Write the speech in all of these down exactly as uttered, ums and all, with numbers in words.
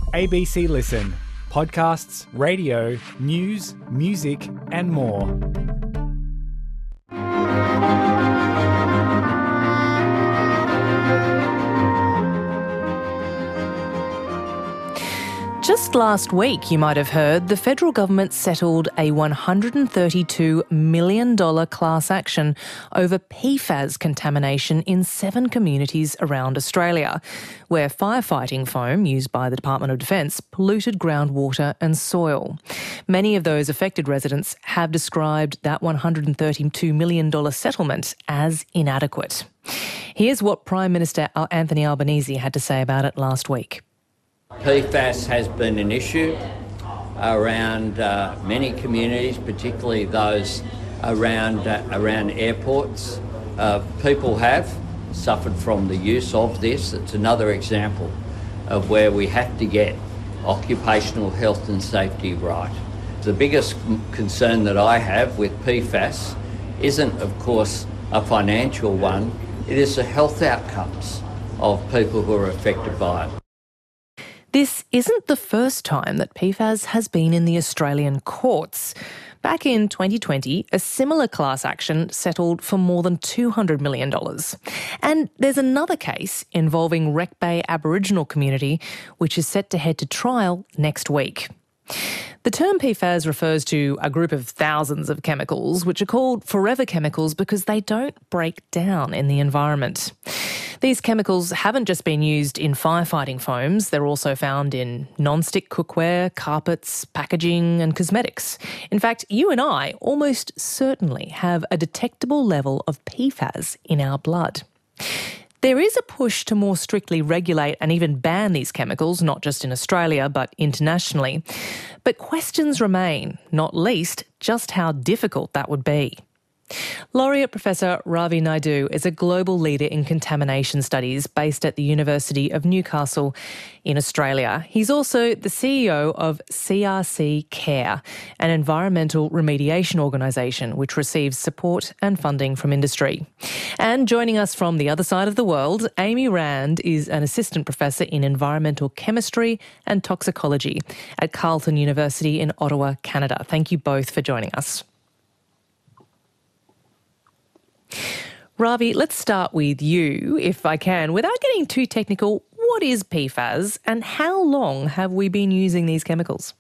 A B C Listen. Podcasts, radio, news, music and more. Just last week, you might have heard, the federal government settled a one hundred thirty-two million dollars class action over P FAS contamination in seven communities around Australia, where firefighting foam used by the Department of Defence polluted groundwater and soil. Many of those affected residents have described that one hundred thirty-two million dollars settlement as inadequate. Here's what Prime Minister Anthony Albanese had to say about it last week. P FAS has been an issue around uh, many communities, particularly those around uh, around airports. Uh, people have suffered from the use of this. It's another example of where we have to get occupational health and safety right. The biggest concern that I have with P FAS isn't, of course, a financial one. It is the health outcomes of people who are affected by it. This isn't the first time that P FAS has been in the Australian courts. Back in twenty twenty, a similar class action settled for more than two hundred million dollars. And there's another case involving Wreck Bay Aboriginal community, which is set to head to trial next week. The term P FAS refers to a group of thousands of chemicals which are called forever chemicals because they don't break down in the environment. These chemicals haven't just been used in firefighting foams, they're also found in non-stick cookware, carpets, packaging and cosmetics. In fact, you and I almost certainly have a detectable level of P FAS in our blood. There is a push to more strictly regulate and even ban these chemicals, not just in Australia, but internationally. But questions remain, not least just how difficult that would be. Laureate Professor Ravi Naidu is a global leader in contamination studies based at the University of Newcastle in Australia. He's also the C E O of C R C Care, an environmental remediation organisation which receives support and funding from industry. And joining us from the other side of the world, Amy Rand is an assistant professor in environmental chemistry and toxicology at Carleton University in Ottawa, Canada. Thank you both for joining us. Ravi, let's start with you, if I can. Without getting too technical, what is P FAS and how long have we been using these chemicals?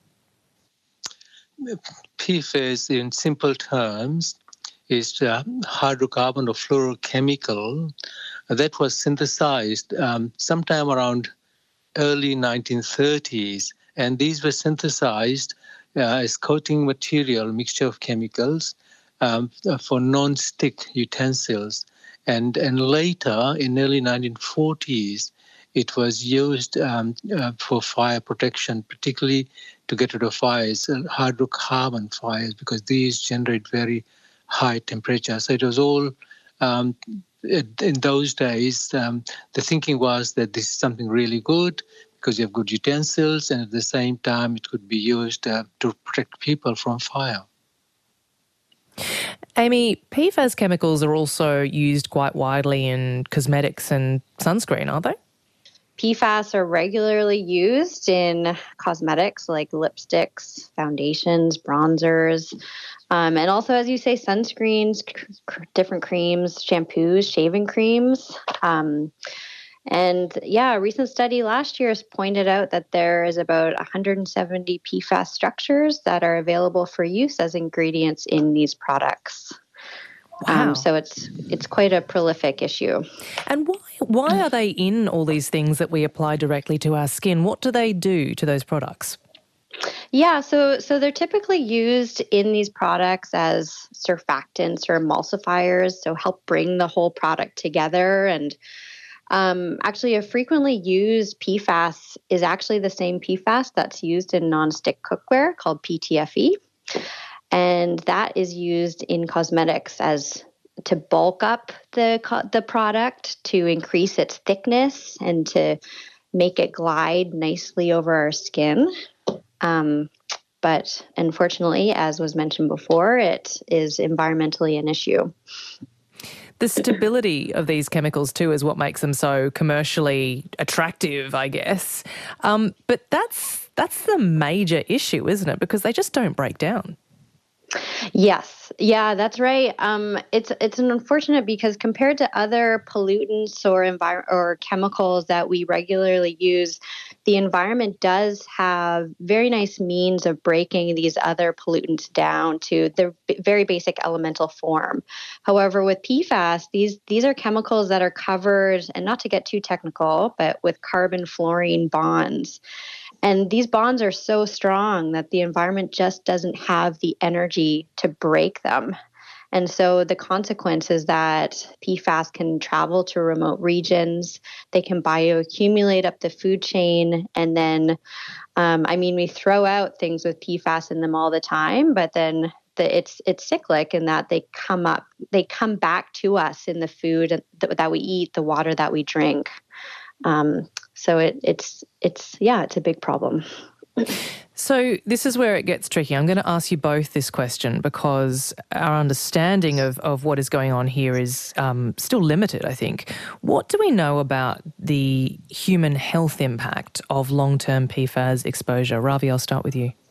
P FAS, in simple terms, is a hydrocarbon or fluorochemical that was synthesized um, sometime around early nineteen thirties. And these were synthesized uh, as coating material, mixture of chemicals, Um, for non-stick utensils. And, and later, in early nineteen forties, it was used um, uh, for fire protection, particularly to get rid of fires, uh, hydrocarbon fires, because these generate very high temperatures. So it was all, um, in those days, um, the thinking was that this is something really good because you have good utensils, and at the same time it could be used uh, to protect people from fire. Amy, P FAS chemicals are also used quite widely in cosmetics and sunscreen, aren't they? P FAS are regularly used in cosmetics like lipsticks, foundations, bronzers, um, and also, as you say, sunscreens, c- different creams, shampoos, shaving creams. Um, And yeah, a recent study last year has pointed out that there is about one hundred seventy P FAS structures that are available for use as ingredients in these products. Wow. Um, so it's it's quite a prolific issue. And why why are they in all these things that we apply directly to our skin? What do they do to those products? Yeah, so so they're typically used in these products as surfactants or emulsifiers, so help bring the whole product together. And Um, actually, a frequently used P FAS is actually the same P FAS that's used in nonstick cookware called P T F E. And that is used in cosmetics as to bulk up the the product, to increase its thickness, and to make it glide nicely over our skin. Um, but unfortunately, as was mentioned before, it is environmentally an issue. The stability of these chemicals too is what makes them so commercially attractive, I guess. Um, but that's that's the major issue, isn't it? Because they just don't break down. Yes, yeah, that's right. Um, it's it's an unfortunate because compared to other pollutants or envir- or chemicals that we regularly use, the environment does have very nice means of breaking these other pollutants down to their b- very basic elemental form. However, with P FAS, these these are chemicals that are covered, and not to get too technical, but with carbon fluorine bonds. And these bonds are so strong that the environment just doesn't have the energy to break them. And so the consequence is that P FAS can travel to remote regions. They can bioaccumulate up the food chain. And then, um, I mean, we throw out things with P FAS in them all the time, but then the, it's it's cyclic in that they come up, they come back to us in the food that, that we eat, the water that we drink. Um, so it, it's, it's, yeah, it's a big problem. So this is where it gets tricky. I'm going to ask you both this question because our understanding of, of what is going on here is um, still limited, I think. What do we know about the human health impact of long-term P FAS exposure? Ravi, I'll start with you.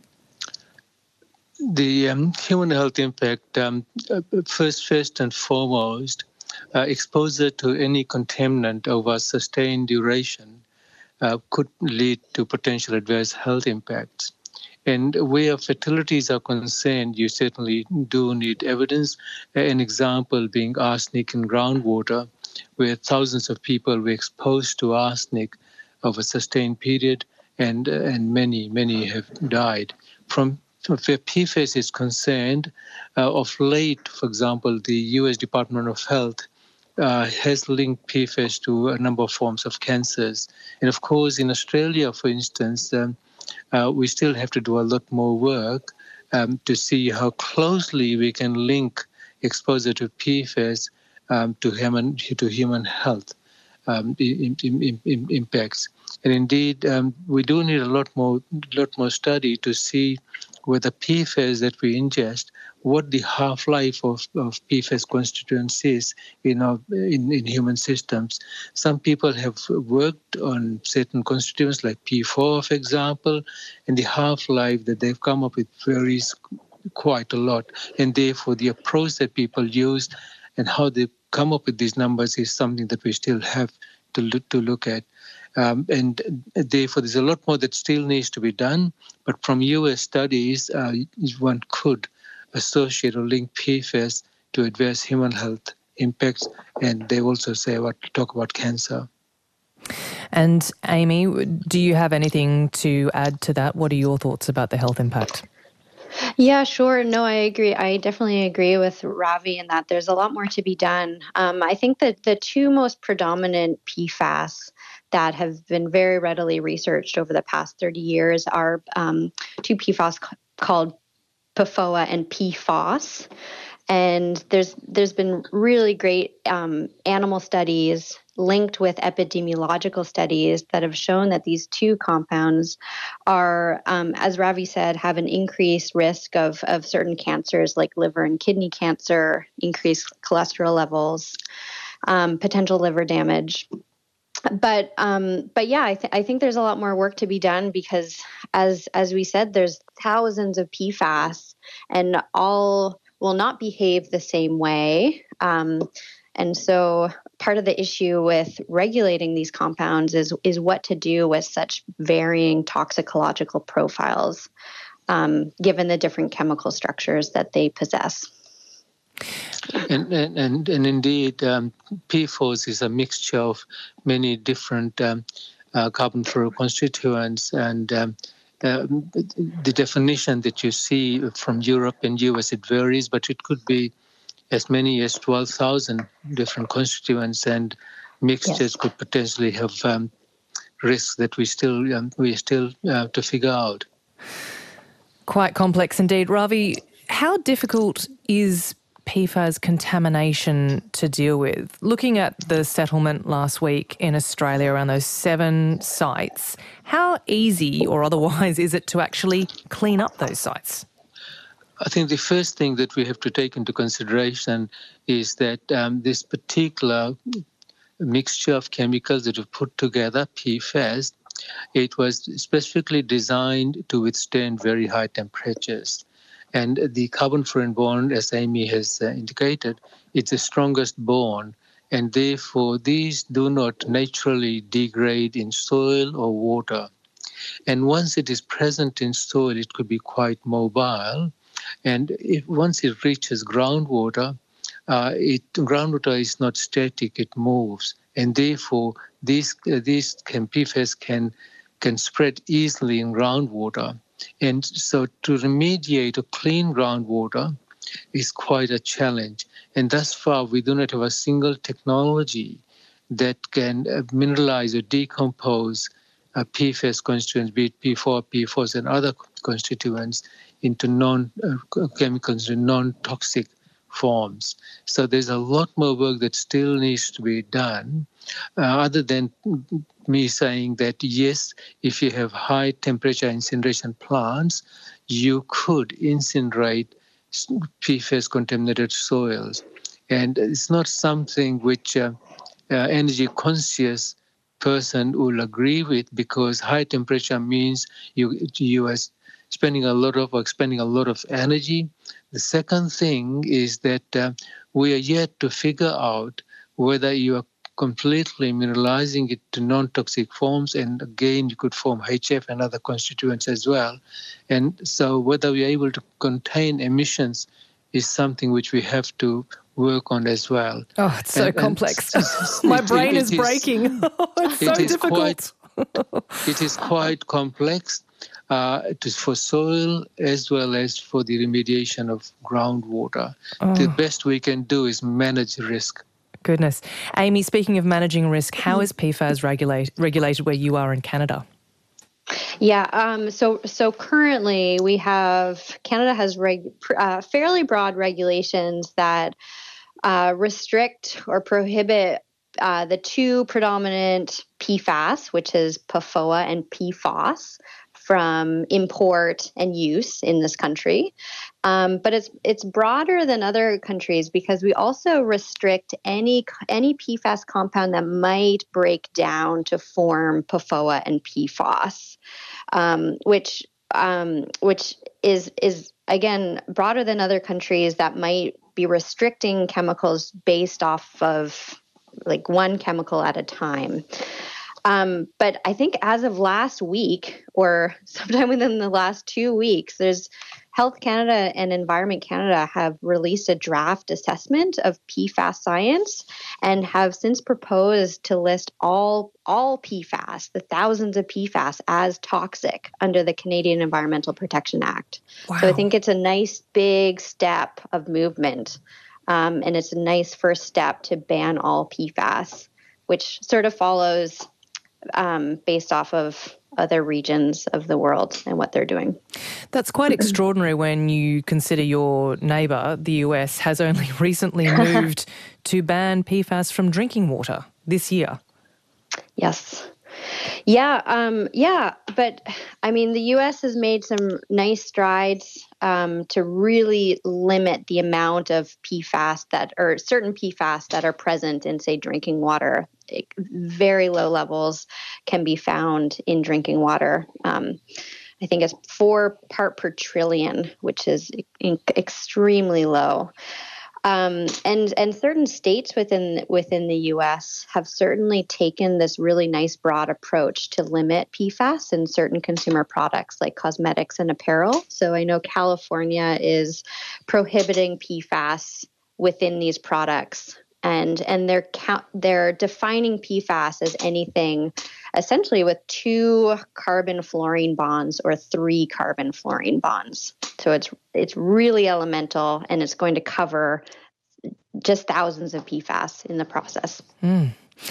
The um, human health impact, um, first, first and foremost, uh, exposure to any contaminant over sustained duration uh, could lead to potential adverse health impacts. And where fatalities are concerned, you certainly do need evidence. An example being arsenic in groundwater, where thousands of people were exposed to arsenic over a sustained period, and, and many, many have died. From where P FAS is concerned, uh, of late, for example, the U S Department of Health uh, has linked P FAS to a number of forms of cancers. And of course, in Australia, for instance, um, uh, we still have to do a lot more work um, to see how closely we can link exposure to P FAS um, to human to human health um, in, in, in impacts. And indeed, um, we do need a lot more, lot more study to see whether P FAS that we ingest, what the half-life of, of P FAS constituents is in, our, in, in human systems. Some people have worked on certain constituents like P four, for example, and the half-life that they've come up with varies quite a lot. And therefore, the approach that people use and how they come up with these numbers is something that we still have to look, to look at. Um, and therefore, there's a lot more that still needs to be done. But from U S studies, uh, one could associate or link P FAS to adverse human health impacts. And they also say about talk about cancer. And Amy, do you have anything to add to that? What are your thoughts about the health impact? Yeah, sure. No, I agree. I definitely agree with Ravi in that there's a lot more to be done. Um, I think that the two most predominant P FAS that have been very readily researched over the past thirty years are um, two P FAS c- called P F O A and P FOS. And there's there's been really great um, animal studies linked with epidemiological studies that have shown that these two compounds are, um, as Ravi said, have an increased risk of, of certain cancers like liver and kidney cancer, increased cholesterol levels, um, potential liver damage. But um, but yeah, I, th- I think there's a lot more work to be done because, as as we said, there's thousands of P FAS, and all will not behave the same way. Um, and so part of the issue with regulating these compounds is is what to do with such varying toxicological profiles, um, given the different chemical structures that they possess. And, and, and, and indeed, um, P FOS is a mixture of many different um, uh, carbon fluoroconstituents, and um, uh, the definition that you see from Europe and U S, it varies, but it could be as many as twelve thousand different constituents, and mixtures yes. could potentially have um, risks that we still um, we still uh, to figure out. Quite complex indeed. Ravi, how difficult is P FAS contamination to deal with? Looking at the settlement last week in Australia around those seven sites, how easy or otherwise is it to actually clean up those sites? I think the first thing that we have to take into consideration is that um, this particular mixture of chemicals that we've put together, P FAS, it was specifically designed to withstand very high temperatures. And the carbon-fluorine bond, as Amy has uh, indicated, it's the strongest bond. And therefore, these do not naturally degrade in soil or water. And once it is present in soil, it could be quite mobile. And if, once it reaches groundwater, uh, it, groundwater is not static, it moves. And therefore, these, uh, these can, P FAS can, can spread easily in groundwater. And so to remediate or clean groundwater is quite a challenge. And thus far, we do not have a single technology that can uh, mineralize or decompose uh, P FAS constituents, be it P four, P four s, and other constituents, into non-chemicals, uh, non-toxic forms. So there's a lot more work that still needs to be done, uh, other than me saying that, yes, if you have high temperature incineration plants, you could incinerate P FAS contaminated soils. And it's not something which uh, uh, energy conscious person will agree with, because high temperature means you you are spending a lot of or expending a lot of energy. The second thing is that uh, we are yet to figure out whether you are completely mineralizing it to non-toxic forms, and again you could form H F and other constituents as well. And so whether we are able to contain emissions is something which we have to work on as well. Oh, it's so and, complex. And My it, brain it, is it breaking. Is, it's so it difficult. Quite, it is quite complex. Uh, it is for soil as well as for the remediation of groundwater. Oh. The best we can do is manage risk. Goodness. Amy, speaking of managing risk, how is P FAS regulate, regulated where you are in Canada? Yeah, um, so so currently we have, Canada has reg, uh, fairly broad regulations that uh, restrict or prohibit uh, the two predominant P FAS, which is P F O A and P FOS, from import and use in this country. Um, but it's it's broader than other countries because we also restrict any any P FAS compound that might break down to form P F O A and P FOS, um, which um, which is is again broader than other countries that might be restricting chemicals based off of like one chemical at a time. Um, but I think as of last week, or sometime within the last two weeks, there's Health Canada and Environment Canada have released a draft assessment of P FAS science and have since proposed to list all all P FAS, the thousands of P FAS, as toxic under the Canadian Environmental Protection Act. Wow. So I think it's a nice big step of movement, um, and it's a nice first step to ban all P FAS, which sort of follows Um, based off of other regions of the world and what they're doing. That's quite extraordinary when you consider your neighbour, the U S, has only recently moved to ban P FAS from drinking water this year. Yes. Yeah, um, yeah, but I mean, the U S has made some nice strides um, to really limit the amount of P FAS that, or certain P FAS that are present in, say, drinking water. It, very low levels can be found in drinking water. Um, I think it's four part per trillion, which is in, extremely low. Um, and and certain states within within the U S have certainly taken this really nice broad approach to limit P FAS in certain consumer products like cosmetics and apparel. So I know California is prohibiting P FAS within these products, and and they're count, they're defining P FAS as anything essentially with two carbon fluorine bonds or three carbon fluorine bonds. So it's it's really elemental, and it's going to cover just thousands of P FAS in the process. Mm.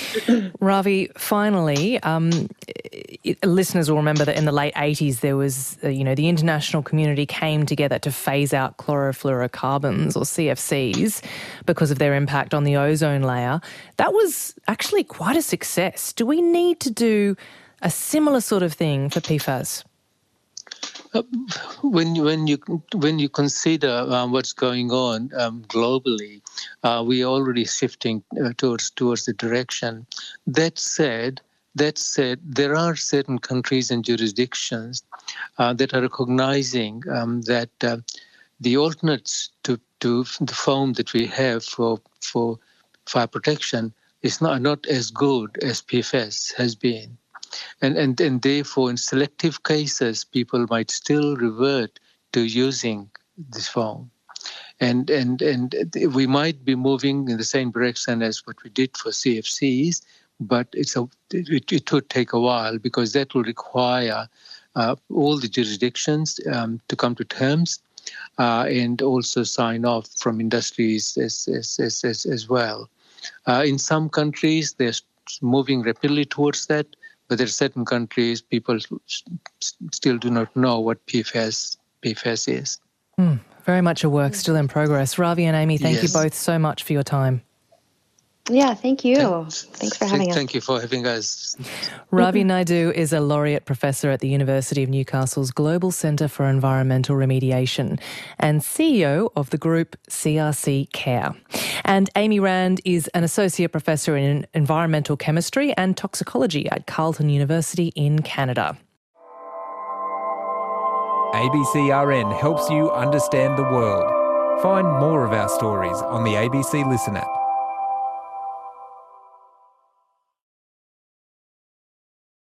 Ravi, finally, um, it, listeners will remember that in the late eighties there was, uh, you know, the international community came together to phase out chlorofluorocarbons or C F Cs because of their impact on the ozone layer. That was actually quite a success. Do we need to do a similar sort of thing for P FAS? Uh, when when you when you consider um, what's going on um, globally, uh, we are already shifting uh, towards towards the direction. That said, that said, there are certain countries and jurisdictions uh, that are recognizing um, that uh, the alternates to, to the foam that we have for for fire protection is not not as good as P F S has been. And, and and therefore, in selective cases, people might still revert to using this foam. And, and, and we might be moving in the same direction as what we did for C F Cs, but it's a, it, it would take a while because that will require uh, all the jurisdictions um, to come to terms uh, and also sign off from industries as, as, as, as, as well. Uh, in some countries, they're moving rapidly towards that. But there are certain countries, people still do not know what P F S, P F S is. Mm, very much a work still in progress. Ravi and Amy, thank yes. you both so much for your time. Yeah, thank you. Thanks, Thanks for having thank, us. Thank you for having us. Ravi Naidu is a laureate professor at the University of Newcastle's Global Centre for Environmental Remediation and C E O of the group C R C Care. And Amy Rand is an associate professor in environmental chemistry and toxicology at Carleton University in Canada. A B C R N helps you understand the world. Find more of our stories on the A B C Listen app.